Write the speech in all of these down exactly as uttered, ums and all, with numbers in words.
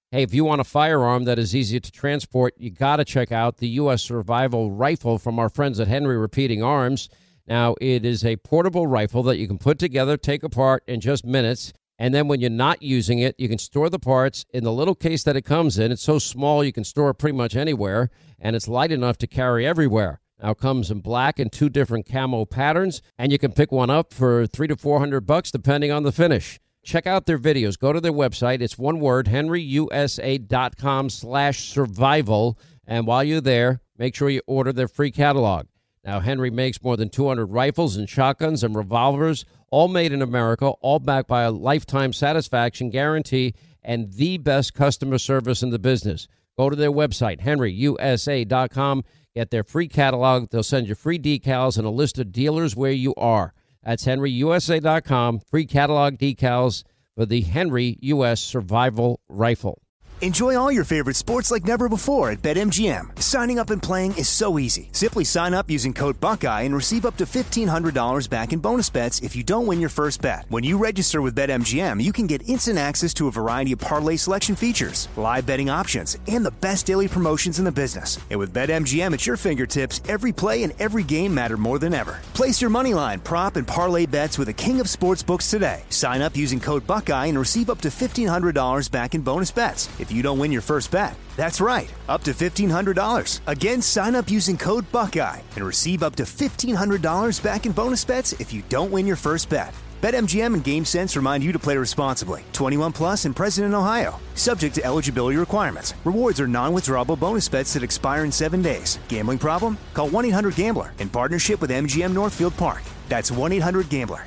Hey, if you want a firearm that is easy to transport, you got to check out the U S Survival Rifle from our friends at Henry Repeating Arms. Now, it is a portable rifle that you can put together, take apart in just minutes. And then when you're not using it, you can store the parts in the little case that it comes in. It's so small you can store it pretty much anywhere, and it's light enough to carry everywhere. Now, it comes in black and two different camo patterns, and you can pick one up for three to four hundred bucks, depending on the finish. Check out their videos. Go to their website. It's one word, henryusa.com slash survival. And while you're there, make sure you order their free catalog. Now, Henry makes more than two hundred rifles and shotguns and revolvers, all made in America, all backed by a lifetime satisfaction guarantee and the best customer service in the business. Go to their website, henry u s a dot com. Get their free catalog. They'll send you free decals and a list of dealers where you are. That's henry u s a dot com. Free catalog decals for the Henry U S Survival Rifle. Enjoy all your favorite sports like never before at BetMGM. Signing up and playing is so easy. Simply sign up using code Buckeye and receive up to fifteen hundred dollars back in bonus bets if you don't win your first bet. When you register with BetMGM, you can get instant access to a variety of parlay selection features, live betting options, and the best daily promotions in the business. And with BetMGM at your fingertips, every play and every game matter more than ever. Place your moneyline, prop, and parlay bets with the king of sportsbooks today. Sign up using code Buckeye and receive up to fifteen hundred dollars back in bonus bets if you don't win your first bet. That's right, up to fifteen hundred dollars. Again, sign up using code Buckeye and receive up to fifteen hundred dollars back in bonus bets if you don't win your first bet. BetMGM and GameSense remind you to play responsibly. twenty-one plus and present in Ohio. Subject to eligibility requirements. Rewards are non-withdrawable bonus bets that expire in seven days. Gambling problem? Call one eight hundred gambler in partnership with M G M Northfield Park. That's one eight hundred gambler.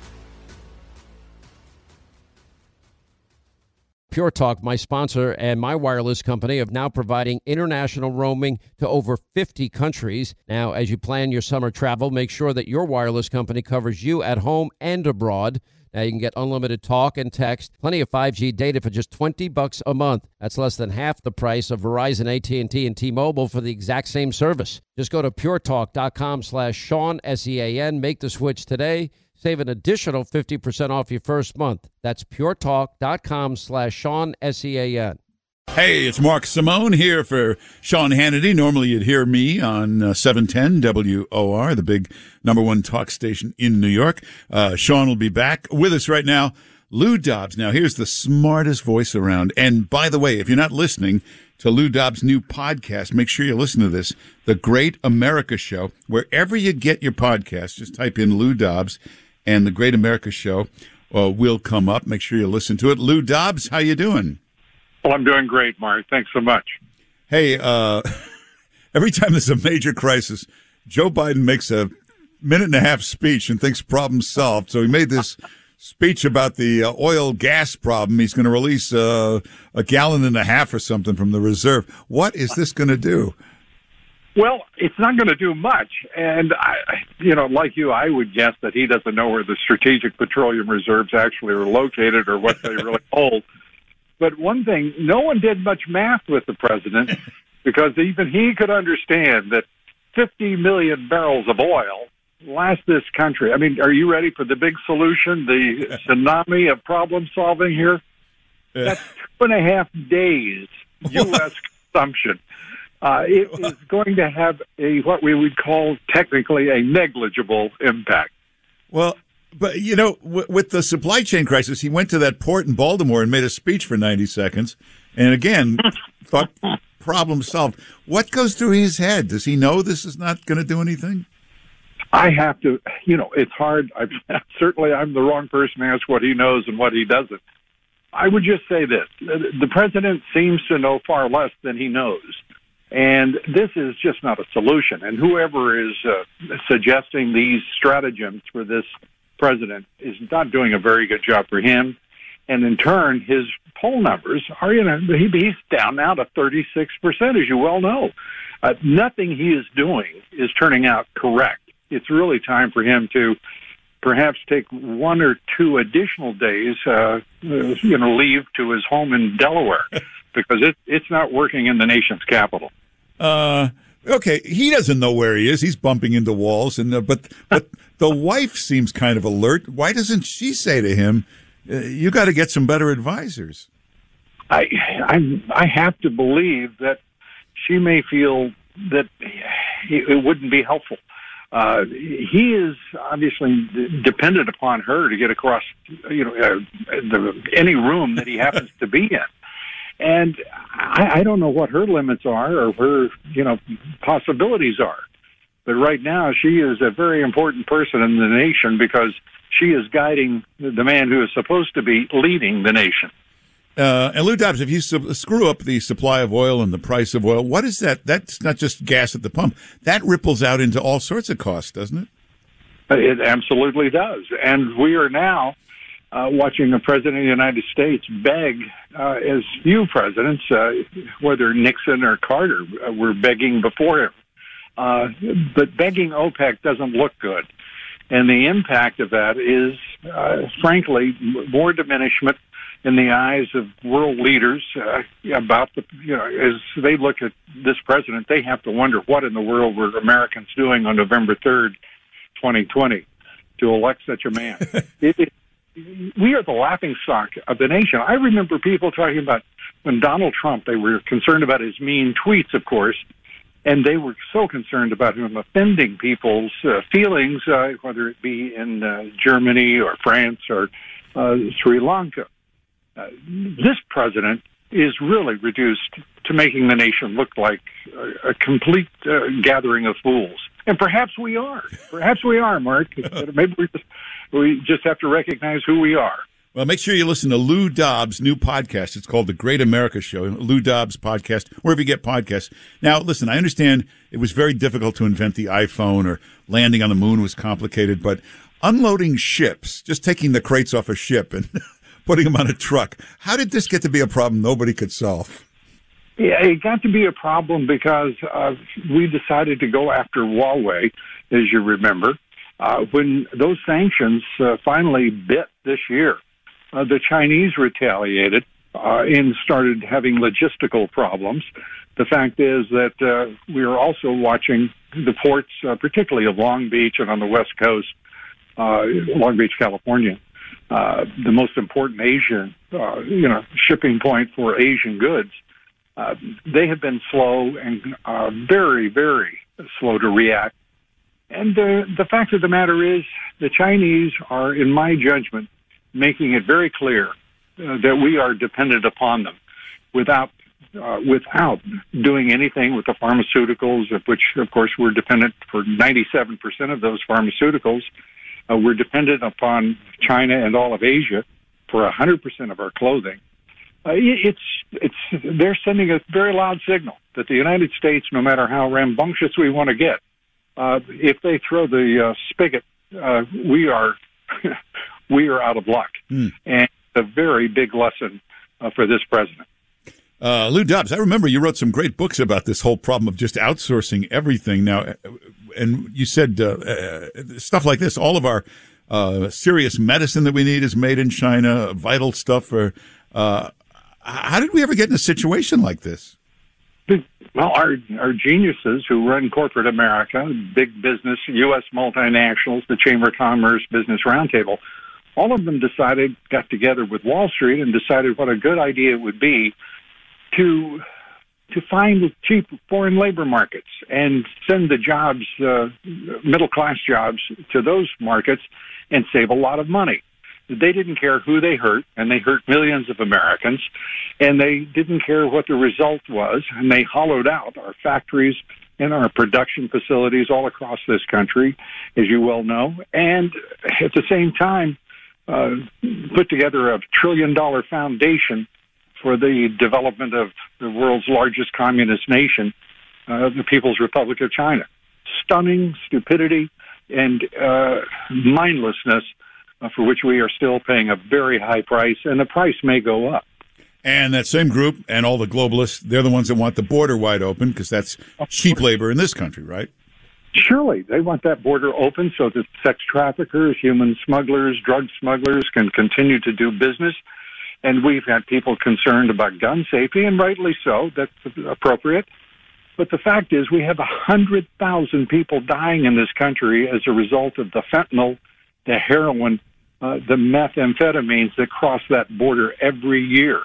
Pure Talk, my sponsor and my wireless company, are now providing international roaming to over fifty countries. Now, as you plan your summer travel, make sure that your wireless company covers you at home and abroad. Now, you can get unlimited talk and text, plenty of five G data for just twenty bucks a month. That's less than half the price of Verizon, A T and T, and T-Mobile for the exact same service. Just go to puretalk.com slash Sean, S E A N. Make the switch today. Save an additional fifty percent off your first month. That's puretalk.com slash Sean, S E A N. Hey, it's Mark Simone here for Sean Hannity. Normally you'd hear me on uh, seven ten W O R, the big number one talk station in New York. Uh, Sean will be back with us right now. Lou Dobbs. Now, here's the smartest voice around. And by the way, if you're not listening to Lou Dobbs' new podcast, make sure you listen to this, The Great America Show. Wherever you get your podcast, just type in Lou Dobbs, and The Great America Show uh, will come up. Make sure you listen to it. Lou Dobbs, how you doing? Well, I'm doing great, Mark. Thanks so much. Hey, uh, every time there's a major crisis, Joe Biden makes a minute and a half speech and thinks problem solved. So he made this speech about the uh, oil gas problem. He's going to release uh, a gallon and a half or something from the reserve. What is this going to do? Well, it's not going to do much. And, I, you know, like you, I would guess that he doesn't know where the strategic petroleum reserves actually are located or what they really hold. But one thing, no one did much math with the president because even he could understand that fifty million barrels of oil last this country. I mean, are you ready for the big solution, the tsunami of problem solving here? That's two and a half days U S consumption. Uh, it is going to have a what we would call technically a negligible impact. Well, but, you know, w- with the supply chain crisis, he went to that port in Baltimore and made a speech for ninety seconds. And again, thought problem solved. What goes through his head? Does he know this is not going to do anything? I have to, you know, it's hard. I, certainly I'm the wrong person to ask what he knows and what he doesn't. I would just say this. The president seems to know far less than he knows. And this is just not a solution. And whoever is uh, suggesting these stratagems for this president is not doing a very good job for him. And in turn, his poll numbers are, you know, he, he's down now to thirty-six percent, as you well know. Uh, nothing he is doing is turning out correct. It's really time for him to perhaps take one or two additional days, uh, you know, leave to his home in Delaware, because it, it's not working in the nation's capital. Uh, okay, he doesn't know where he is. He's bumping into walls, and uh, but but the wife seems kind of alert. Why doesn't she say to him, uh, "You got to get some better advisors"? I, I, I have to believe that she may feel that it wouldn't be helpful. Uh, he is obviously dependent upon her to get across, you know, uh, the, any room that he happens to be in. And I, I don't know what her limits are or her, you know, possibilities are. But right now, she is a very important person in the nation because she is guiding the man who is supposed to be leading the nation. Uh, and Lou Dobbs, if you su- screw up the supply of oil and the price of oil, what is that? That's not just gas at the pump. That ripples out into all sorts of costs, doesn't it? It absolutely does. And we are now uh, watching the President of the United States beg, uh, as few presidents, uh, whether Nixon or Carter, uh, were begging before him. Uh, but begging OPEC doesn't look good. And the impact of that is, uh, frankly, more diminishment in the eyes of world leaders uh, about the, you know, as they look at this president, they have to wonder what in the world were Americans doing on November third, twenty twenty, to elect such a man. it, it, we are the laughingstock of the nation. I remember people talking about when Donald Trump, they were concerned about his mean tweets, of course, and they were so concerned about him offending people's uh, feelings, uh, whether it be in uh, Germany or France or uh, Sri Lanka. Uh, this president is really reduced to making the nation look like a, a complete uh, gathering of fools. And perhaps we are. Perhaps we are, Mark. Maybe we just, we just have to recognize who we are. Well, make sure you listen to Lou Dobbs' new podcast. It's called The Great America Show, Lou Dobbs podcast, wherever you get podcasts. Now, listen, I understand it was very difficult to invent the iPhone, or landing on the moon was complicated, but unloading ships, just taking the crates off a ship and putting them on a truck, how did this get to be a problem nobody could solve? Yeah, it got to be a problem because uh, we decided to go after Huawei, as you remember, uh, when those sanctions uh, finally bit this year. Uh, the Chinese retaliated uh, and started having logistical problems. The fact is that uh, we are also watching the ports, uh, particularly of Long Beach and on the West Coast, uh, Long Beach, California, uh, the most important Asian, uh, you know, shipping point for Asian goods. Uh, they have been slow and uh, very, very slow to react. And uh, the fact of the matter is the Chinese are, in my judgment, making it very clear uh, that we are dependent upon them without uh, without doing anything with the pharmaceuticals, of which, of course, we're dependent for ninety-seven percent of those pharmaceuticals. Uh, we're dependent upon China and all of Asia for one hundred percent of our clothing. Uh, it's it's they're sending a very loud signal that the United States, no matter how rambunctious we want to get, uh, if they throw the uh, spigot, uh, we are we are out of luck. Mm. And a very big lesson uh, for this president. Uh, Lou Dobbs, I remember you wrote some great books about this whole problem of just outsourcing everything now. And you said uh, uh, stuff like this, all of our uh, serious medicine that we need is made in China, vital stuff. For, uh, how did we ever get in a situation like this? Well, our our geniuses who run corporate America, big business, U S multinationals, the Chamber of Commerce, Business Roundtable, all of them decided, got together with Wall Street and decided what a good idea it would be to to find cheap foreign labor markets and send the jobs, uh, middle-class jobs, to those markets and save a lot of money. They didn't care who they hurt, and they hurt millions of Americans, and they didn't care what the result was, and they hollowed out our factories and our production facilities all across this country, as you well know, and at the same time uh, put together a trillion-dollar foundation for the development of the world's largest communist nation, uh, the People's Republic of China. Stunning stupidity and uh, mindlessness uh, for which we are still paying a very high price, and the price may go up. And that same group and all the globalists, they're the ones that want the border wide open because that's cheap labor in this country, right? Surely. They want that border open so that sex traffickers, human smugglers, drug smugglers can continue to do business. And we've had people concerned about gun safety, and rightly so. That's appropriate. But the fact is we have one hundred thousand people dying in this country as a result of the fentanyl, the heroin, uh, the methamphetamines that cross that border every year.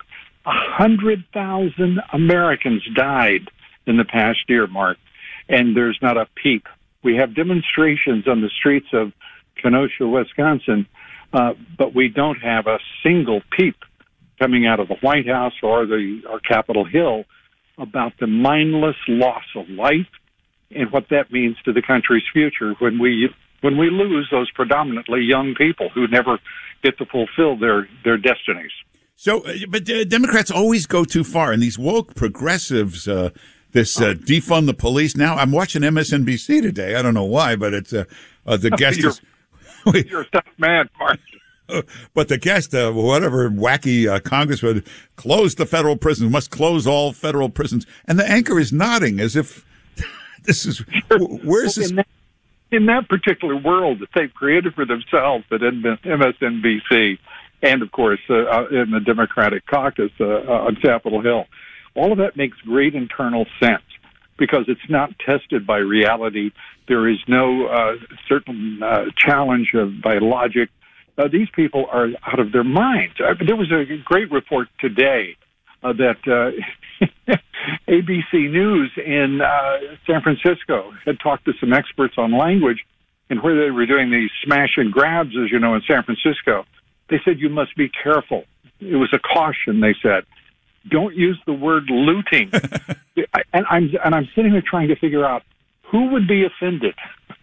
A hundred thousand Americans died in the past year, Mark, and there's not a peep. We have demonstrations on the streets of Kenosha, Wisconsin, uh, but we don't have a single peep coming out of the White House or the or Capitol Hill about the mindless loss of life and what that means to the country's future when we when we lose those predominantly young people who never get to fulfill their, their destinies. So, uh, but uh, Democrats always go too far, and these woke progressives, uh, this uh, defund the police. Now, I'm watching M S N B C today. I don't know why, but it's uh, uh, the guest you're, is. You're a tough man, Mark. But the guest, uh, whatever wacky uh, congressman, close the federal prisons, must close all federal prisons. And the anchor is nodding as if this is, where's this? In that, in that particular world that they've created for themselves at M S N B C and, of course, uh, in the Democratic caucus uh, on Capitol Hill, all of that makes great internal sense because it's not tested by reality. There is no uh, certain uh, challenge of, by logic. Uh, these people are out of their minds. Uh, there was a great report today uh, that uh, A B C News in uh, San Francisco had talked to some experts on language, and where they were doing these smash and grabs, as you know, in San Francisco, they said you must be careful. It was a caution, they said. Don't use the word looting. and I'm and I'm sitting there trying to figure out who would be offended.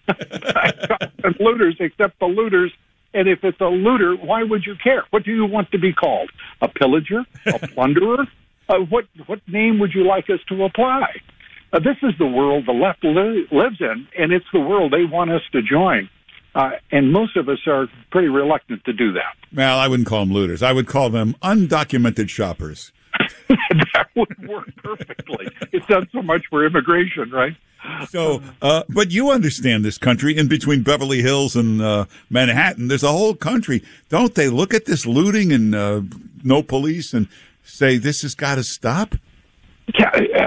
Looters, except the looters. And if it's a looter, why would you care? What do you want to be called? A pillager? A plunderer? Uh, what what name would you like us to apply? Uh, this is the world the left li- lives in, and it's the world they want us to join. Uh, and most of us are pretty reluctant to do that. Well, I wouldn't call them looters. I would call them undocumented shoppers. That would work perfectly. It's done so much for immigration, right? So, uh, but you understand this country in between Beverly Hills and uh, Manhattan. There's a whole country. Don't they look at this looting and uh, no police and say this has got to stop? Yeah,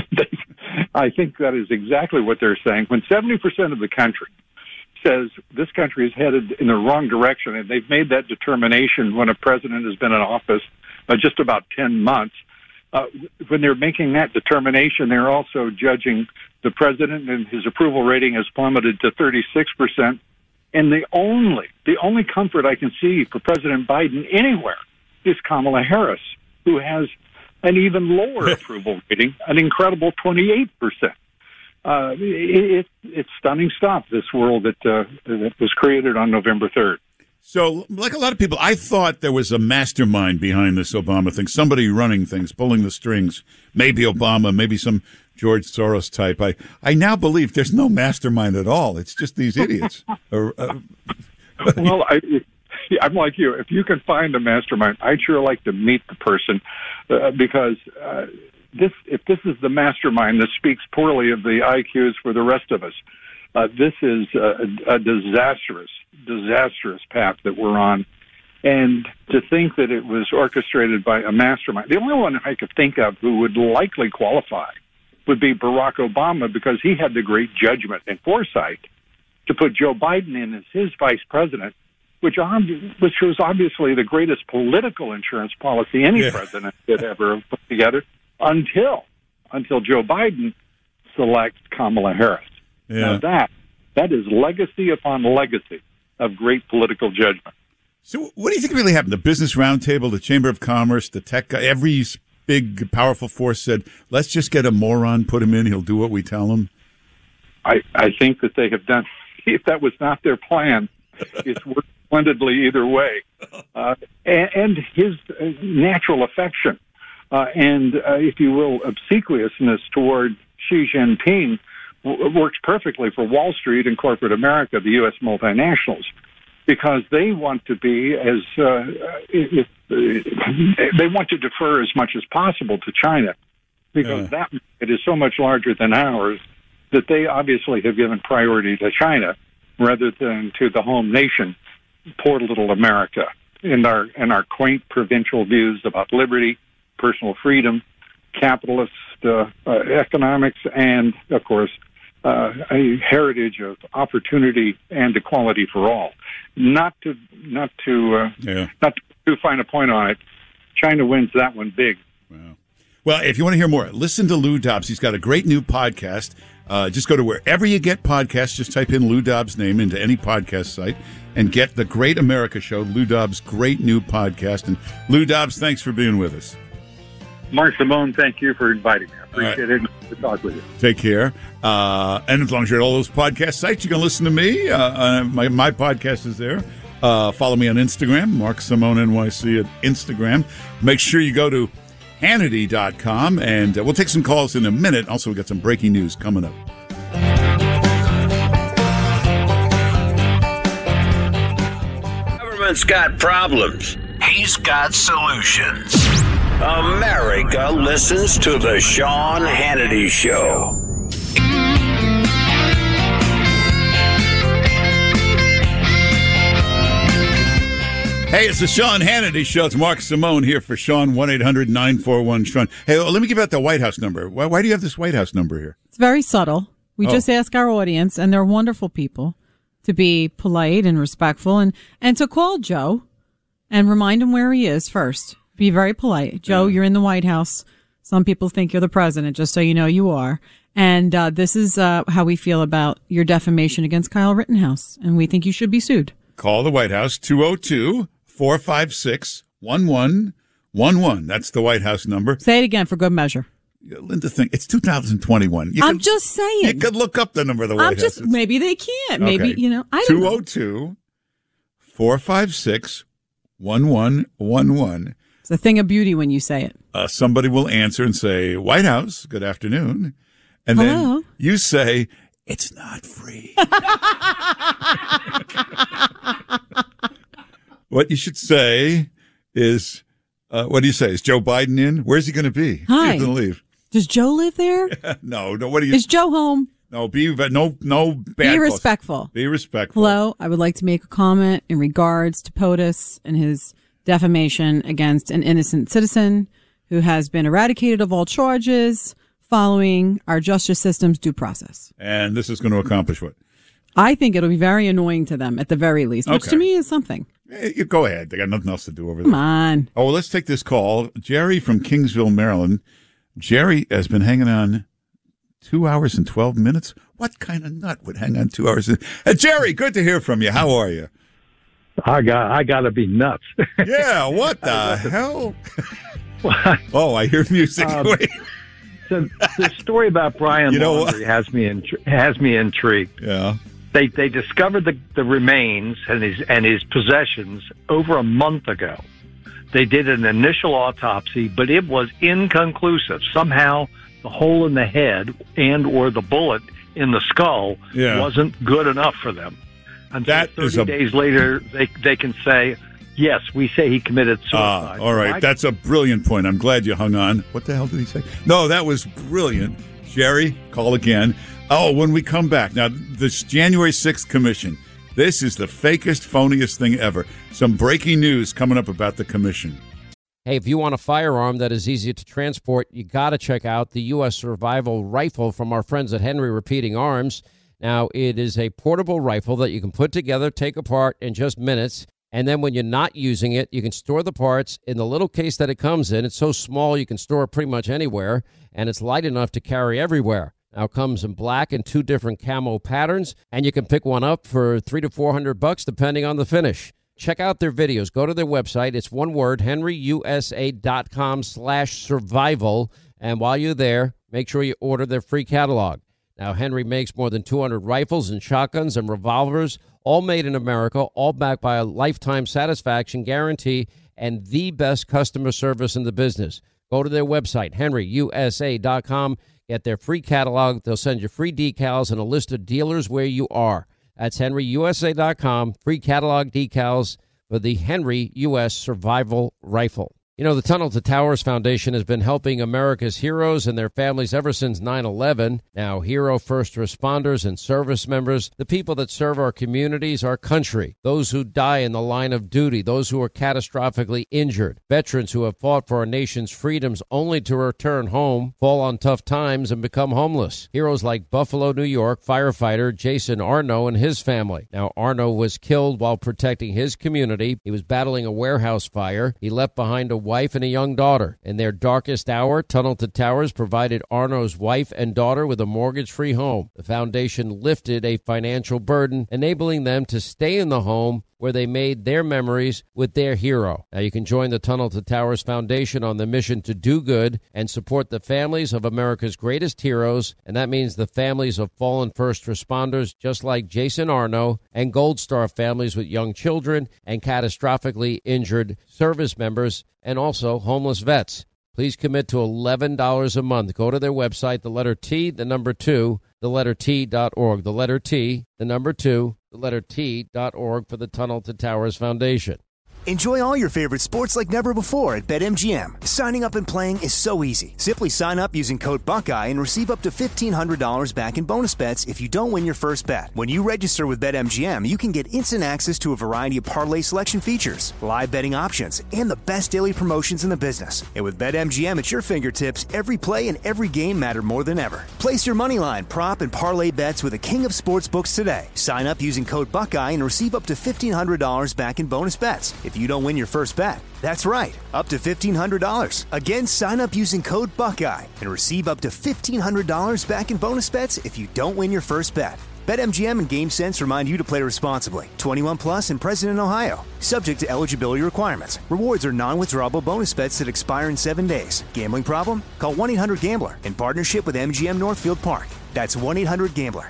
I think that is exactly what they're saying. When seventy percent of the country says this country is headed in the wrong direction, and they've made that determination when a president has been in office uh, just about ten months, uh, when they're making that determination, they're also judging the president, and his approval rating has plummeted to thirty-six percent. And the only, the only comfort I can see for President Biden anywhere is Kamala Harris, who has an even lower approval rating, an incredible twenty-eight percent. Uh, it, it's stunning stuff, this world that, uh, that was created on November third. So, like a lot of people, I thought there was a mastermind behind this Obama thing, somebody running things, pulling the strings, maybe Obama, maybe some George Soros type. I, I now believe there's no mastermind at all. It's just these idiots. uh, well, I, I'm like you. If you can find a mastermind, I'd sure like to meet the person uh, because uh, this, if this is the mastermind, this speaks poorly of the I Qs for the rest of us. Uh, this is a, a disastrous, disastrous path that we're on. And to think that it was orchestrated by a mastermind, the only one I could think of who would likely qualify would be Barack Obama, because he had the great judgment and foresight to put Joe Biden in as his vice president, which, which was obviously the greatest political insurance policy any yeah. president could ever have put together until until Joe Biden selects Kamala Harris. Yeah. Now that that is legacy upon legacy of great political judgment. So what do you think really happened? The Business Roundtable, the Chamber of Commerce, the tech, every big, powerful force said, let's just get a moron, put him in, he'll do what we tell him? I, I think that they have done, if that was not their plan, it's worked splendidly either way. Uh, and, and his natural affection uh, and, uh, if you will, obsequiousness toward Xi Jinping works perfectly for Wall Street and corporate America, the U S multinationals, because they want to be as uh, if, uh, they want to defer as much as possible to China, because yeah. that it is so much larger than ours that they obviously have given priority to China rather than to the home nation, poor little America, in our in our quaint provincial views about liberty, personal freedom, capitalist uh, uh, economics, and of course, Uh, a heritage of opportunity and equality for all. Not to, not to, uh, yeah. not to find a point on it. China wins that one big. Wow. Well, if you want to hear more, listen to Lou Dobbs. He's got a great new podcast. Uh, just go to wherever you get podcasts. Just type in Lou Dobbs' name into any podcast site and get the Great America Show, Lou Dobbs' great new podcast. And Lou Dobbs, thanks for being with us. Mark Simone, thank you for inviting me. I appreciate right. it. To talk with you. Take care. Uh, and as long as you're at all those podcast sites, you can listen to me. Uh, uh, my, my podcast is there. Uh, follow me on Instagram, Mark Simone N Y C at Instagram. Make sure you go to Hannity dot com, and uh, we'll take some calls in a minute. Also, we've got some breaking news coming up. Government's got problems. He's got solutions. America listens to the Sean Hannity Show. Hey, it's the Sean Hannity Show. It's Mark Simone here for Sean, one eight hundred nine four one Sean. Hey, well, let me give out the White House number. Why, why do you have this White House number here? It's very subtle. We Oh. just ask our audience, and they're wonderful people, to be polite and respectful and, and to call Joe and remind him where he is first. Be very polite. Joe, you're in the White House. Some people think you're the president, just so you know you are. And uh, this is uh, how we feel about your defamation against Kyle Rittenhouse, and we think you should be sued. Call the White House, two oh two, four five six, one one one one. That's the White House number. Say it again for good measure. Linda, think it's two thousand twenty-one. You I'm could, just saying. You could look up the number of the White I'm House. just, It's- maybe they can't. Maybe, Okay. you know, I don't know. two oh two, four five six, one one one one. It's a thing of beauty when you say it. Uh, somebody will answer and say, White House, good afternoon. And Hello. then you say, it's not free. What you should say is, uh, what do you say? Is Joe Biden in? Where's he going to be? Hi. He's going to leave. Does Joe live there? No, no, what do you, Is Joe home? no, be, no, no bad Be calls. respectful. Be respectful. Hello, I would like to make a comment in regards to POTUS and his defamation against an innocent citizen who has been eradicated of all charges following our justice system's due process. And this is going to accomplish what? I think it'll be very annoying to them at the very least, which Okay. to me is something. Eh, you go ahead. They got nothing else to do over Come there. on. Oh, well, let's take this call. Jerry from Kingsville, Maryland. Jerry has been hanging on two hours and twelve minutes. What kind of nut would hang on two hours? And, uh, Jerry, good to hear from you. How are you? I got I got to be nuts. Yeah, what the hell? Oh, I hear music. Um, Wait. So the story about Brian You know Laundrie has me intri- has me intrigued. Yeah. They they discovered the, the remains and his and his possessions over a month ago. They did an initial autopsy, but it was inconclusive. Somehow, the hole in the head and or the bullet in the skull Yeah. wasn't good enough for them. Until That thirty is a- days later, they they can say, yes, we say he committed Ah, suicide. all right. I- That's a brilliant point. I'm glad you hung on. What the hell did he say? No, that was brilliant. Jerry, call again. Oh, when we come back. Now, this January sixth commission, this is the fakest, phoniest thing ever. Some breaking news coming up about the commission. Hey, if you want a firearm that is easy to transport, you got to check out the U S Survival Rifle from our friends at Henry Repeating Arms. Now, it is a portable rifle that you can put together, take apart in just minutes. And then when you're not using it, you can store the parts in the little case that it comes in. It's so small you can store it pretty much anywhere, and it's light enough to carry everywhere. Now it comes in black and two different camo patterns, and you can pick one up for three to four hundred bucks depending on the finish. Check out their videos. Go to their website. It's one word, henry u s a dot com slash survival. And while you're there, make sure you order their free catalog. Now, Henry makes more than two hundred rifles and shotguns and revolvers, all made in America, all backed by a lifetime satisfaction guarantee and the best customer service in the business. Go to their website, henry u s a dot com. Get their free catalog. They'll send you free decals and a list of dealers where you are. That's henry u s a dot com. Free catalog decals for the Henry U S Survival Rifle. You know, the Tunnel to Towers Foundation has been helping America's heroes and their families ever since nine eleven. Now, hero first responders and service members, the people that serve our communities, our country, those who die in the line of duty, those who are catastrophically injured, veterans who have fought for our nation's freedoms only to return home, fall on tough times, and become homeless. Heroes like Buffalo, New York firefighter Jason Arno and his family. Now, Arno was killed while protecting his community. He was battling a warehouse fire. He left behind a wife and a young daughter. In their darkest hour, Tunnel to Towers provided Arno's wife and daughter with a mortgage-free home. The foundation lifted a financial burden, enabling them to stay in the home where they made their memories with their hero. Now you can join the Tunnel to Towers Foundation on the mission to do good and support the families of America's greatest heroes, and that means the families of fallen first responders just like Jason Arno, and Gold Star families with young children and catastrophically injured service members, and also homeless vets. Please commit to eleven dollars a month. Go to their website, the letter T, the number two, the letter T dot org. The letter T, the number two, the letter T dot org for the Tunnel to Towers Foundation. Enjoy all your favorite sports like never before at BetMGM. Signing up and playing is so easy. Simply sign up using code Buckeye and receive up to fifteen hundred dollars back in bonus bets if you don't win your first bet. When you register with BetMGM, you can get instant access to a variety of parlay selection features, live betting options, and the best daily promotions in the business. And with BetMGM at your fingertips, every play and every game matter more than ever. Place your moneyline, prop, and parlay bets with the king of sportsbooks today. Sign up using code Buckeye and receive up to fifteen hundred dollars back in bonus bets if you don't win your first bet. That's right, up to fifteen hundred dollars. Again, sign up using code Buckeye and receive up to fifteen hundred dollars back in bonus bets if you don't win your first bet. BetMGM and GameSense remind you to play responsibly. twenty-one plus and present in Ohio. Subject to eligibility requirements. Rewards are non-withdrawable bonus bets that expire in seven days. Gambling problem? Call one eight hundred gambler in partnership with M G M Northfield Park. That's one eight hundred gambler.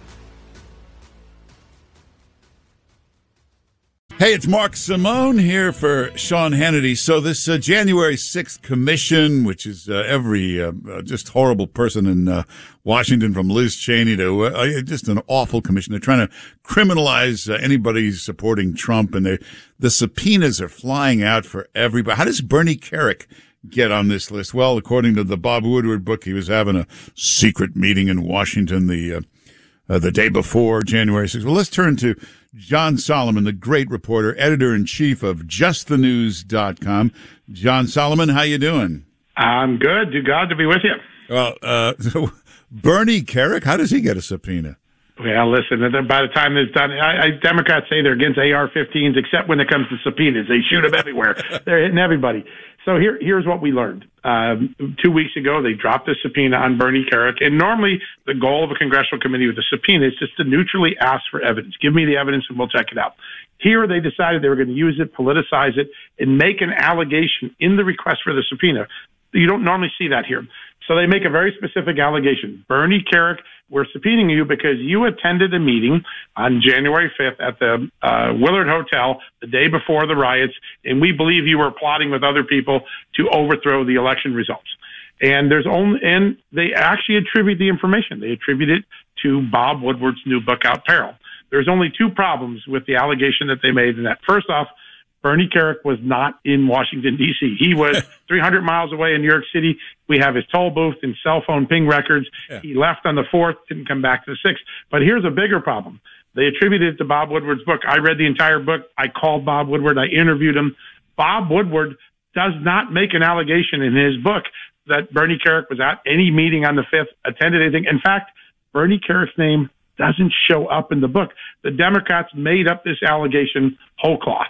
Hey, it's Mark Simone here for Sean Hannity. So this uh, January sixth commission, which is uh, every uh, uh, just horrible person in uh, Washington from Liz Cheney to uh, just an awful commission. They're trying to criminalize uh, anybody supporting Trump, and they, the subpoenas are flying out for everybody. How does Bernie Kerik get on this list? Well, according to the Bob Woodward book, he was having a secret meeting in Washington the uh, uh, the day before January sixth. Well, let's turn to John Solomon, the great reporter, editor-in-chief of just the news dot com. John Solomon, how you doing? I'm good. Glad to be with you. Well, uh, so Bernie Kerik, how does he get a subpoena? Well, listen, by the time it's done, I, I, Democrats say they're against A R fifteens, except when it comes to subpoenas. They shoot them everywhere. They're hitting everybody. So here, here's what we learned. Um, two weeks ago, they dropped a subpoena on Bernie Kerik. And normally the goal of a congressional committee with a subpoena is just to neutrally ask for evidence. Give me the evidence and we'll check it out. Here, they decided they were going to use it, politicize it, and make an allegation in the request for the subpoena. You don't normally see that here. So they make a very specific allegation. Bernie Kerik, we're subpoenaing you because you attended a meeting on January fifth at the uh, Willard Hotel the day before the riots, and we believe you were plotting with other people to overthrow the election results. And there's only, and they actually attribute the information. They attribute it to Bob Woodward's new book, Out Peril. There's only two problems with the allegation that they made. And that, first off, Bernie Kerik was not in Washington, D C. He was three hundred miles away in New York City. We have his toll booth and cell phone ping records. Yeah. He left on the fourth, didn't come back to the sixth. But here's a bigger problem. They attributed it to Bob Woodward's book. I read the entire book. I called Bob Woodward. I interviewed him. Bob Woodward does not make an allegation in his book that Bernie Kerik was at any meeting on the fifth, attended anything. In fact, Bernie Kerik's name doesn't show up in the book. The Democrats made up this allegation whole cloth.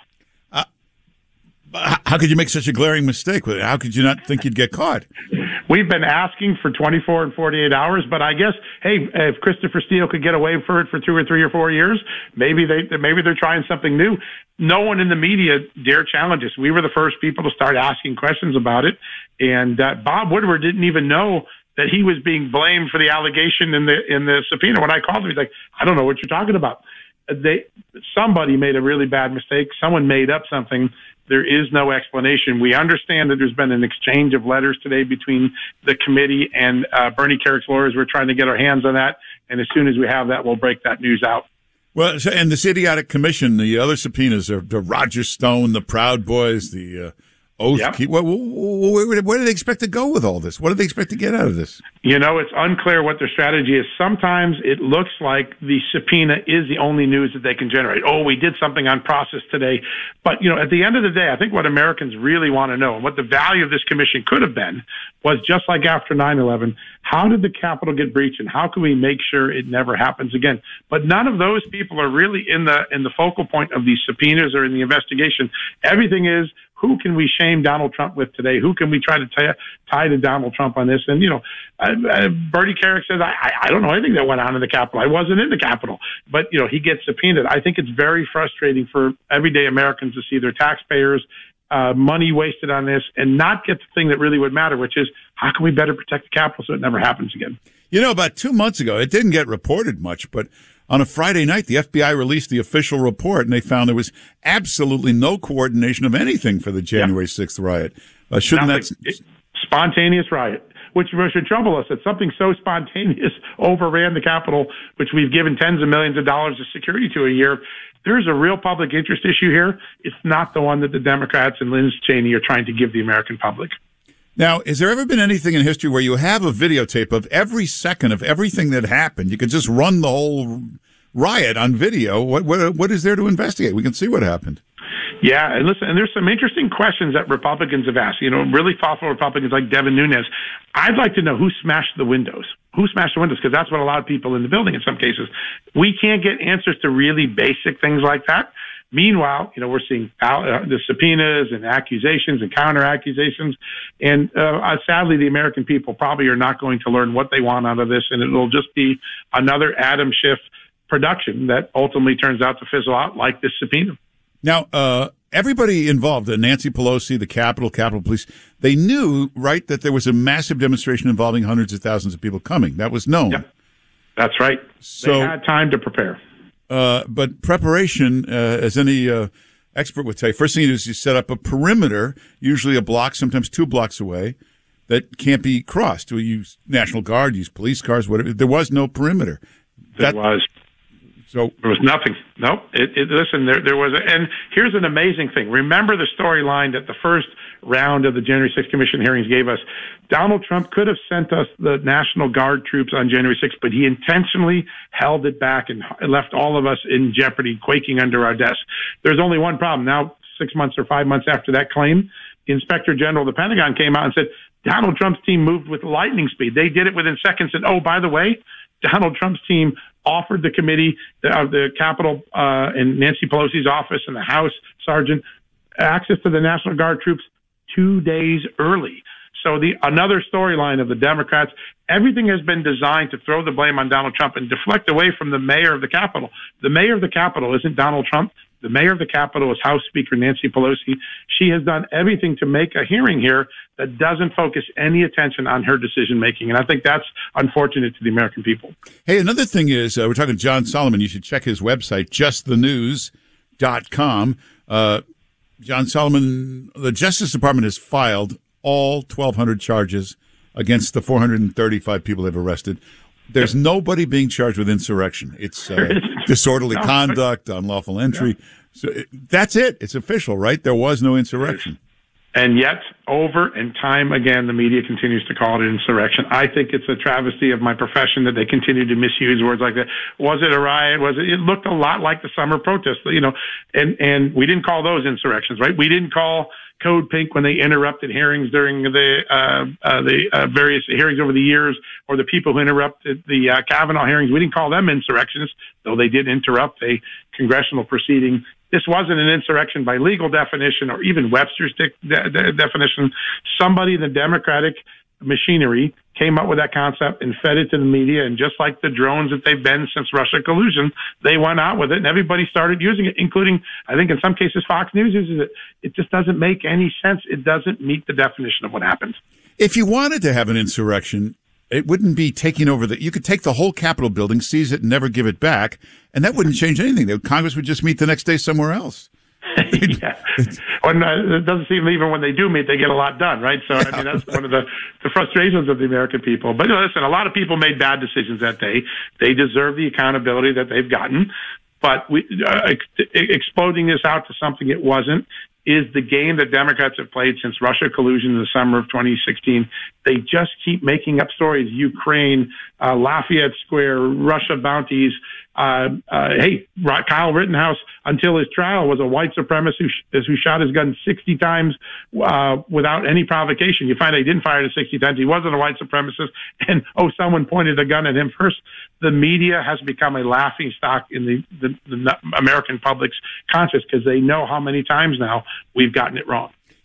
How could you make such a glaring mistake with it? How could you not think you'd get caught? We've been asking for twenty-four and forty-eight hours, but I guess, hey, if Christopher Steele could get away for it for two or three or four years, maybe they maybe they're trying something new. No one in the media dare challenge us. We were the first people to start asking questions about it, and uh, Bob Woodward didn't even know that he was being blamed for the allegation in the in the subpoena. When I called him, he's like, "I don't know what you're talking about." They somebody made a really bad mistake. Someone made up something. There is no explanation. We understand that there's been an exchange of letters today between the committee and uh, Bernie Kerik's lawyers. We're trying to get our hands on that, and as soon as we have that, we'll break that news out. Well, and this idiotic commission, the other subpoenas are the Roger Stone, the Proud Boys, the uh, Oath yep. Keep. Where, where, where do they expect to go with all this? What do they expect to get out of this? You know, it's unclear what their strategy is. Sometimes it looks like the subpoena is the only news that they can generate. Oh, we did something on process today. But, you know, at the end of the day, I think what Americans really want to know and what the value of this commission could have been was just like after nine eleven, how did the Capitol get breached and how can we make sure it never happens again? But none of those people are really in the in the focal point of these subpoenas or in the investigation. Everything is, who can we shame Donald Trump with today? Who can we try to tie, tie to Donald Trump on this? And, you know, uh, uh, Bertie Carrick says, I, I don't know anything that went on in the Capitol. I wasn't in the Capitol. But, you know, he gets subpoenaed. I think it's very frustrating for everyday Americans to see their taxpayers uh, money wasted on this and not get the thing that really would matter, which is how can we better protect the Capitol so it never happens again? You know, about two months ago, it didn't get reported much, but on a Friday night, the F B I released the official report, and they found there was absolutely no coordination of anything for the January sixth riot. Uh, shouldn't Nothing. that... It, spontaneous riot, which should trouble us that something so spontaneous overran the Capitol, which we've given tens of millions of dollars of security to a year. There's a real public interest issue here. It's not the one that the Democrats and Liz Cheney are trying to give the American public. Now, has there ever been anything in history where you have a videotape of every second of everything that happened? You could just run the whole riot on video. What what, what is there to investigate? We can see what happened. Yeah, and listen, and there's some interesting questions that Republicans have asked, you know, really thoughtful Republicans like Devin Nunes. I'd like to know who smashed the windows. Who smashed the windows? Because that's what a lot of people in the building in some cases. We can't get answers to really basic things like that. Meanwhile, you know, we're seeing uh, the subpoenas and accusations and counter accusations. And uh, sadly, the American people probably are not going to learn what they want out of this. And it'll just be another Adam Schiff production that ultimately turns out to fizzle out like this subpoena. Now, uh, everybody involved, uh, Nancy Pelosi, the Capitol, Capitol Police, they knew, right, that there was a massive demonstration involving hundreds of thousands of people coming. That was known. Yep. That's right. So, they had time to prepare. Uh, but preparation, uh, as any uh, expert would tell you, first thing you do is you set up a perimeter, usually a block, sometimes two blocks away, that can't be crossed. We use National Guard, use police cars, whatever. There was no perimeter. There that, was. So there was nothing. No, it, it, listen, there, there was, a, and here's an amazing thing. Remember the storyline that the first round of the January sixth Commission hearings gave us. Donald Trump could have sent us the National Guard troops on January sixth, but he intentionally held it back and left all of us in jeopardy, quaking under our desks. There's only one problem. Now, six months or five months after that claim, the Inspector General of the Pentagon came out and said, Donald Trump's team moved with lightning speed. They did it within seconds. And, oh, by the way, Donald Trump's team offered the committee of the, the Capitol uh, and Nancy Pelosi's office and the House Sergeant access to the National Guard troops two days early. So the another storyline of the Democrats, everything has been designed to throw the blame on Donald Trump and deflect away from the mayor of the Capitol. The mayor of the Capitol isn't Donald Trump. The mayor of the Capitol is House Speaker Nancy Pelosi. She has done everything to make a hearing here that doesn't focus any attention on her decision-making. And I think that's unfortunate to the American people. Hey, another thing is, uh, we're talking to John Solomon. You should check his website, just the news dot com. Uh, John Solomon, the Justice Department has filed all twelve hundred charges against the four hundred thirty-five people they've arrested. There's nobody being charged with insurrection. It's uh, disorderly no. conduct, unlawful entry. Yeah. So it, that's it. It's official, right? There was no insurrection. And yet, over and time again, the media continues to call it insurrection. I think it's a travesty of my profession that they continue to misuse words like that. Was it a riot? Was it? It looked a lot like the summer protests, you know, and, and we didn't call those insurrections, right? We didn't call Code Pink when they interrupted hearings during the uh, uh, the uh, various hearings over the years, or the people who interrupted the uh, Kavanaugh hearings. We didn't call them insurrectionists, though they did interrupt a congressional proceeding. This wasn't an insurrection by legal definition or even Webster's de- de- de- definition. Somebody in the Democratic machinery came up with that concept and fed it to the media, and just like the drones that they've been since Russia collusion, they went out with it, and everybody started using it, including, I think in some cases, Fox News uses it. It just doesn't make any sense. It doesn't meet the definition of what happened. If you wanted to have an insurrection, it wouldn't be taking over the, you could take the whole Capitol building, seize it, and never give it back, and that wouldn't change anything. Congress would just meet the next day somewhere else. yeah. When, uh, it doesn't seem even when they do meet, they get a lot done, right? So, I mean, that's one of the, the frustrations of the American people. But you know, listen, a lot of people made bad decisions that day. They deserve the accountability that they've gotten. But we, uh, ex- exploding this out to something it wasn't is the game that Democrats have played since Russia collusion in the summer of twenty sixteen. They just keep making up stories. Ukraine, uh, Lafayette Square, Russia bounties. Uh, uh, hey, Kyle Rittenhouse, until his trial, was a white supremacist who, sh- who shot his gun sixty times uh, without any provocation. You find out he didn't fire it sixty times. He wasn't a white supremacist. And, oh, someone pointed a gun at him first. The media has become a laughing stock in the, the, the American public's conscience because they know how many times now we've gotten it wrong.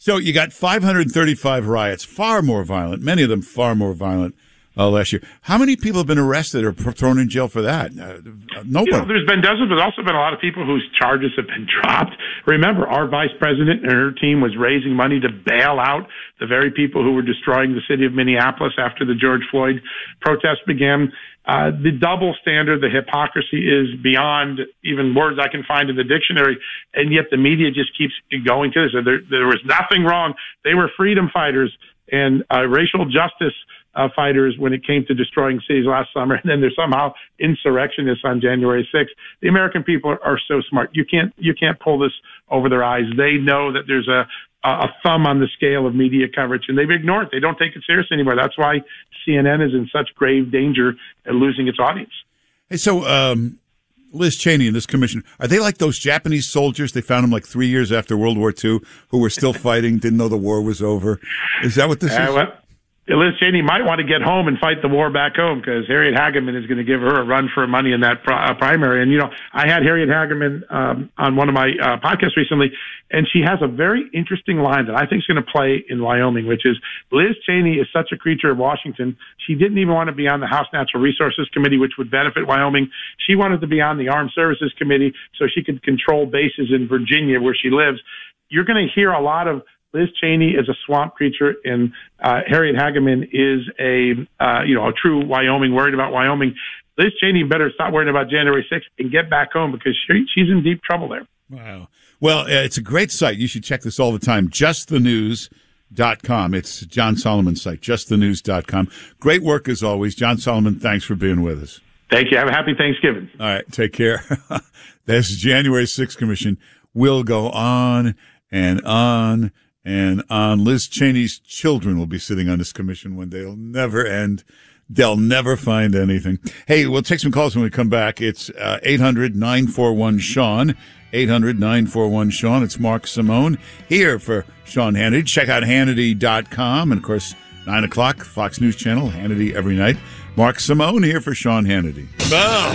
So you got five hundred thirty-five riots, far more violent, many of them far more violent uh, last year. How many people have been arrested or thrown in jail for that? Uh, nobody. You know, there's been dozens, but also been a lot of people whose charges have been dropped. Remember, our vice president and her team was raising money to bail out the very people who were destroying the city of Minneapolis after the George Floyd protests began. Uh, the double standard, the hypocrisy is beyond even words I can find in the dictionary, and yet the media just keeps going to this. So there, there was nothing wrong. They were freedom fighters and uh, racial justice uh, fighters when it came to destroying cities last summer, and then they're somehow insurrectionists on January sixth. The American people are, are so smart. You can't you can't pull this over their eyes. They know that there's a a thumb on the scale of media coverage, and they've ignored it. They don't take it seriously anymore. That's why C N N is in such grave danger at losing its audience. Hey, so um, Liz Cheney and this commission, are they like those Japanese soldiers? They found them like three years after World War Two who were still fighting, didn't know the war was over. Is that what this uh, is? Well, Liz Cheney might want to get home and fight the war back home because Harriet Hageman is going to give her a run for money in that pri- uh, primary. And, you know, I had Harriet Hageman um, on one of my uh, podcasts recently, and she has a very interesting line that I think is going to play in Wyoming, which is Liz Cheney is such a creature of Washington. She didn't even want to be on the House Natural Resources Committee, which would benefit Wyoming. She wanted to be on the Armed Services Committee so she could control bases in Virginia where she lives. You're going to hear a lot of Liz Cheney is a swamp creature, and uh, Harriet Hageman is a uh, you know a true Wyoming, worried about Wyoming. Liz Cheney better stop worrying about January sixth and get back home because she, she's in deep trouble there. Wow. Well, uh, it's a great site. You should check this all the time. just the news dot com. It's John Solomon's site, just the news dot com. Great work as always. John Solomon, thanks for being with us. Thank you. Have a happy Thanksgiving. All right. Take care. This January sixth commission will go on and on and on. Liz Cheney's children will be sitting on this commission one day. It'll never end. They'll never find anything. Hey, we'll take some calls when we come back. It's uh, eight hundred nine four one Sean. eight hundred nine four one Sean. It's Mark Simone here for Sean Hannity. Check out Hannity dot com. And, of course, nine o'clock, Fox News Channel, Hannity every night. Mark Simone here for Sean Hannity. Well,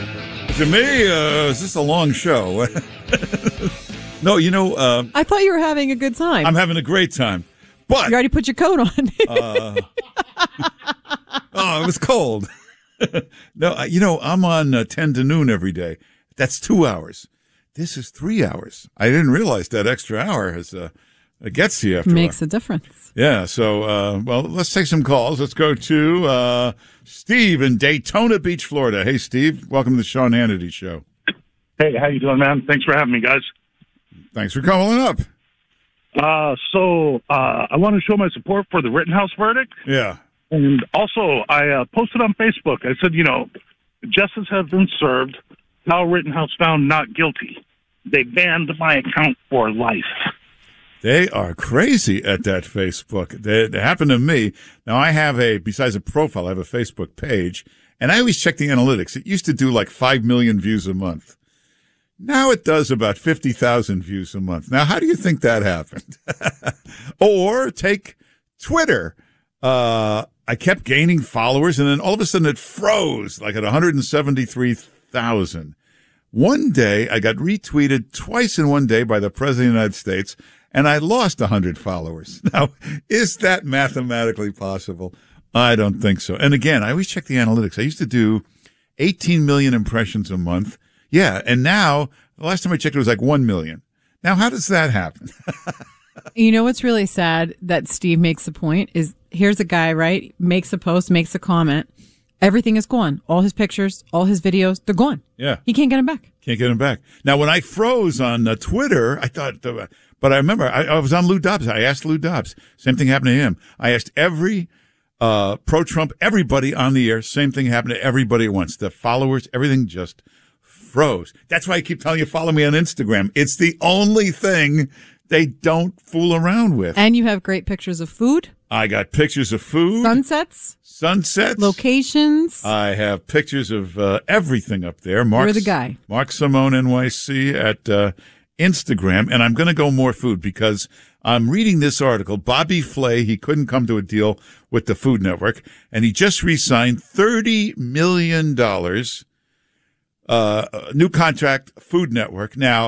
to me, uh, is this a long show? No, you know... Uh, I thought you were having a good time. I'm having a great time. But you already put your coat on. uh, oh, it was cold. No, you know, I'm on uh, ten to noon every day. That's two hours. This is three hours. I didn't realize that extra hour has, uh, it gets to you after Makes a, a difference. Yeah, so, uh, well, let's take some calls. Let's go to uh, Steve in Daytona Beach, Florida. Hey, Steve. Welcome to the Sean Hannity Show. Hey, how you doing, man? Thanks for having me, guys. Thanks for calling up. Uh, so uh, I want to show my support for the Rittenhouse verdict. Yeah. And also, I uh, posted on Facebook, I said, you know, justice has been served. Kyle Rittenhouse found not guilty. They banned my account for life. They are crazy at that Facebook. That happened to me. Now, I have a, besides a profile, I have a Facebook page, and I always check the analytics. It used to do like five million views a month. Now it does about fifty thousand views a month. Now, how do you think that happened? Or take Twitter. Uh, I kept gaining followers, and then all of a sudden it froze, like at one hundred seventy-three thousand. One day, I got retweeted twice in one day by the President of the United States, and I lost one hundred followers. Now, is that mathematically possible? I don't think so. And again, I always check the analytics. I used to do eighteen million impressions a month. Yeah, and now, the last time I checked, it was like one million. Now, how does that happen? You know what's really sad that Steve makes the point is here's a guy, right? Makes a post, makes a comment. Everything is gone. All his pictures, all his videos, they're gone. Yeah. He can't get them back. Can't get them back. Now, when I froze on uh, Twitter, I thought, uh, but I remember I, I was on Lou Dobbs. I asked Lou Dobbs. Same thing happened to him. I asked every uh, pro-Trump, everybody on the air. Same thing happened to everybody at once. The followers, everything just froze. That's why I keep telling you, follow me on Instagram. It's the only thing they don't fool around with. And you have great pictures of food. I got pictures of food. Sunsets. Sunsets. Locations. I have pictures of uh, everything up there. Mark, You're the guy. Mark Simone N Y C at uh, Instagram. And I'm going to go more food because I'm reading this article. Bobby Flay, he couldn't come to a deal with the Food Network, and he just re-signed thirty million dollars. Uh, new contract, Food Network. Now,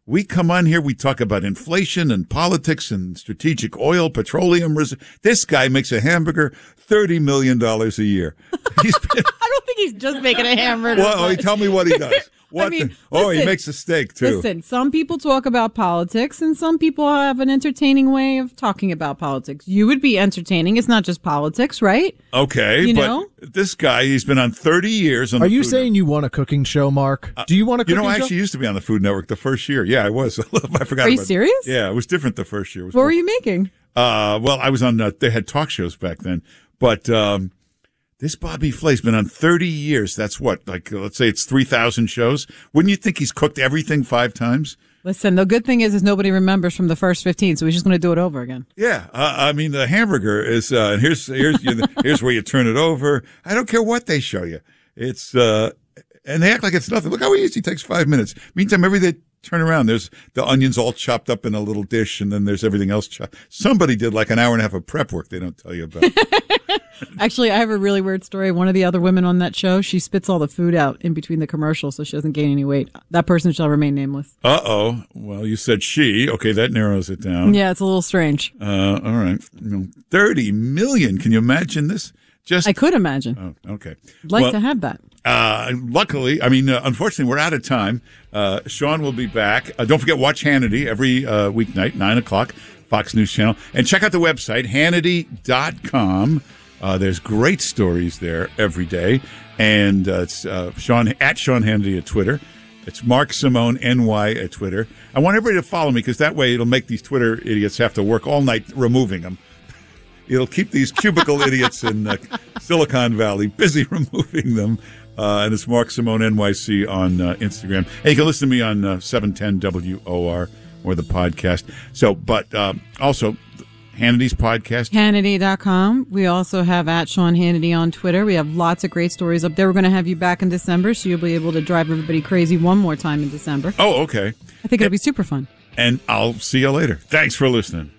We come on here, we talk about inflation and politics and strategic oil, petroleum. Res- this guy makes a hamburger thirty million dollars a year. He's been, I don't think he's just making a hamburger. well, but- tell me what he does. What I mean, the, oh, listen, he makes a steak, too. Listen, some people talk about politics, and some people have an entertaining way of talking about politics. You would be entertaining. It's not just politics, right? Okay, You but know? this guy, he's been on thirty years on Are the you Food saying you want a cooking show, Mark? Do you want a You cooking know, I show? actually used to be on the Food Network the first year. Yeah, I was. I forgot. Are you about serious? It. Yeah, it was different the first year. It was What more- were you making? Uh, well, I was on. Uh, they had talk shows back then, but um, this Bobby Flay's been on thirty years. That's what, like, uh, let's say it's three thousand shows. Wouldn't you think he's cooked everything five times? Listen, the good thing is, is nobody remembers from the first fifteen, so he's just going to do it over again. Yeah, uh, I mean the hamburger is. Uh, and here's here's you, here's where you turn it over. I don't care what they show you. It's uh, and they act like it's nothing. Look how easy it takes five minutes. Meantime, every day turn around, there's the onions all chopped up in a little dish, and then there's everything else chopped. Somebody did like an hour and a half of prep work. They don't tell you about. Actually, I have a really weird story. One of the other women on that show, she spits all the food out in between the commercials so she doesn't gain any weight. That person shall remain nameless. Uh oh. Well, you said she. Okay, that narrows it down. Yeah, it's a little strange. Uh, all right. You know, thirty million. Can you imagine this? Just I could imagine. Oh, okay. I'd like Well, to have that. Uh, luckily, I mean, uh, unfortunately, we're out of time. Uh, Sean will be back. Uh, don't forget, watch Hannity every uh, weeknight, nine o'clock, Fox News Channel. And check out the website, Hannity dot com. Uh, there's great stories there every day. And uh, it's uh, Sean at Sean Hannity at Twitter. It's Mark Simone, N Y at Twitter. I want everybody to follow me because that way it'll make these Twitter idiots have to work all night removing them. It'll keep these cubicle idiots in uh, Silicon Valley busy removing them. Uh, and it's Mark Simone N Y C on uh, Instagram. And you can listen to me on uh, seven ten W O R or the podcast. So, but uh, also Hannity's podcast. Hannity dot com. We also have at Sean Hannity on Twitter. We have lots of great stories up there. We're going to have you back in December, so you'll be able to drive everybody crazy one more time in December. Oh, okay. I think it'll be super fun. And I'll see you later. Thanks for listening.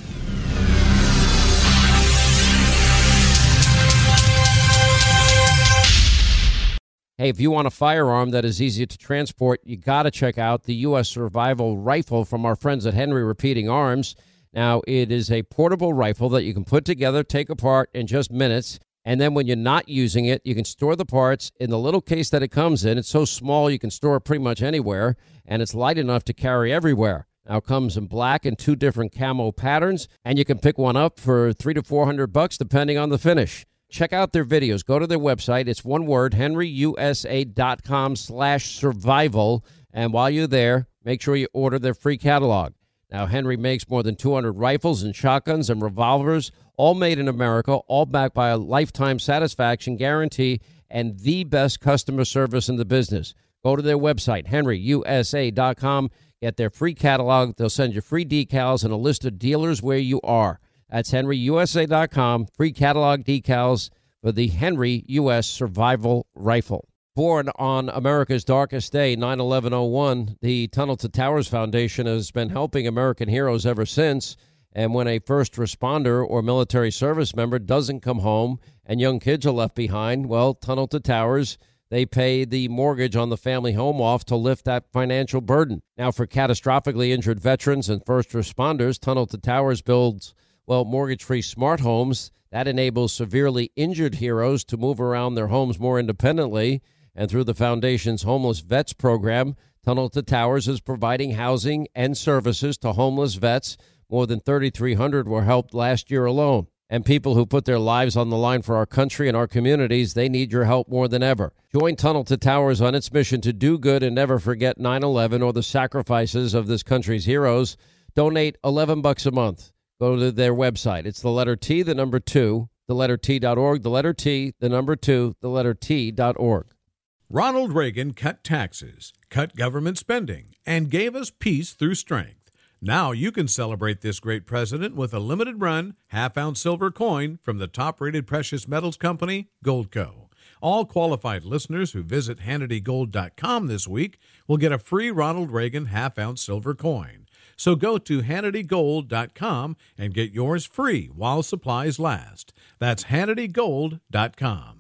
Hey, if you want a firearm that is easy to transport, you got to check out the U S Survival Rifle from our friends at Henry Repeating Arms. Now, it is a portable rifle that you can put together, take apart in just minutes. And then when you're not using it, you can store the parts in the little case that it comes in. It's so small you can store it pretty much anywhere, and it's light enough to carry everywhere. Now, it comes in black and two different camo patterns, and you can pick one up for three to four hundred bucks, depending on the finish. Check out their videos. Go to their website. It's one word, henry u s a dot com slash survival. And while you're there, make sure you order their free catalog. Now, Henry makes more than two hundred rifles and shotguns and revolvers, all made in America, all backed by a lifetime satisfaction guarantee and the best customer service in the business. Go to their website, henry u s a dot com. Get their free catalog. They'll send you free decals and a list of dealers where you are. That's henry u s a dot com. Free catalog decals for the Henry U S Survival Rifle. Born on America's darkest day, nine eleven oh one, the Tunnel to Towers Foundation has been helping American heroes ever since. And when a first responder or military service member doesn't come home and young kids are left behind, well, Tunnel to Towers, they pay the mortgage on the family home off to lift that financial burden. Now, for catastrophically injured veterans and first responders, Tunnel to Towers builds, well, mortgage-free smart homes. That enables severely injured heroes to move around their homes more independently. And through the Foundation's Homeless Vets program, Tunnel to Towers is providing housing and services to homeless vets. More than thirty-three hundred were helped last year alone. And people who put their lives on the line for our country and our communities, they need your help more than ever. Join Tunnel to Towers on its mission to do good and never forget nine eleven or the sacrifices of this country's heroes. Donate eleven bucks a month. Go to their website. It's the letter T, the number two, the letter T dot org, the letter T, the number two, the letter T dot org. Ronald Reagan cut taxes, cut government spending, and gave us peace through strength. Now you can celebrate this great president with a limited-run, half-ounce silver coin from the top-rated precious metals company, Goldco. All qualified listeners who visit Hannity Gold dot com this week will get a free Ronald Reagan half-ounce silver coin. So go to Hannity Gold dot com and get yours free while supplies last. That's Hannity Gold dot com.